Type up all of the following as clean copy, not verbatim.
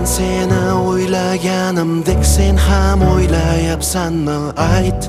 Men seni o'ylaganimdek sen ham o'ylayapsanmi ayt.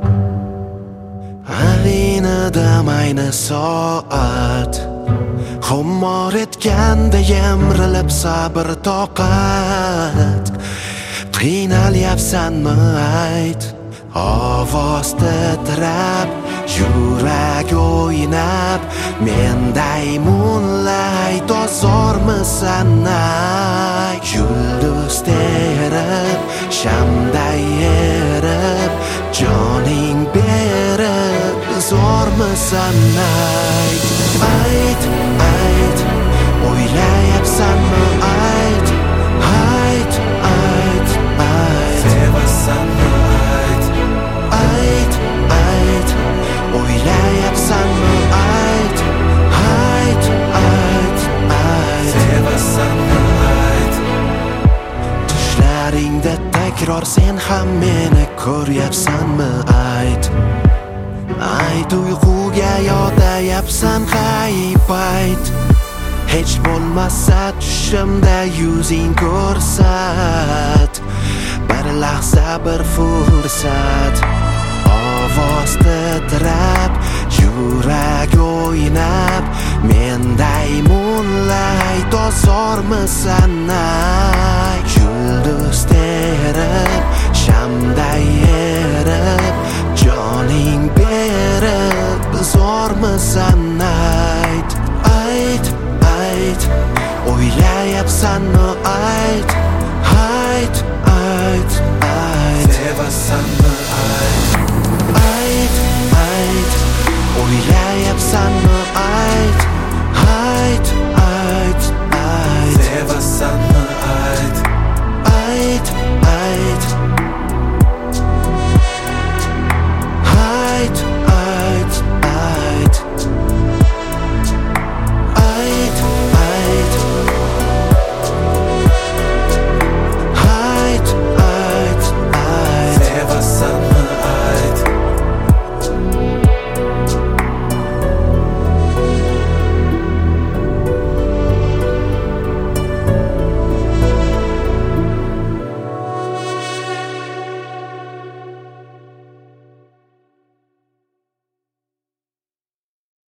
Aynida ayni soat xumor etganda yemrilib sabr toqat. Qiynalyapsanmi ayt. Ovoz titrab, yurak o'ynab, menday moonlight ozormisan ay. Yulduz terib, shamday erib, joning berib, zo'rmisan ayt. Ayt, ayt, o'ylayapsanmi ayt. Ayt, ayt, ayt, sevasanmi ayt. Ayt, ayt, o'ylayapsanmi ayt. Ayt, ayt, ayt, sevasanmi ayt. Tushlaringda takror sen ham meni ko'ryapsanmi ayt. Ayt, uyquga yotayapsan g'ayib ayt. Hech bo'lmasa tushimda yuzing ko'rsat. Bir lahza bir fursat. Ovoz titrab, yurak o'ynab, menday moonlight ozormisan ay. Yulduz terib, shamday erib, joning berib, zo'rmisan ayt. Ayt, ayt, o'ylayapsanmi ayt. Ayt, ayt, ayt, sevasanmi ayt. Ayt, ayt, o'ylayapsanmi ayt.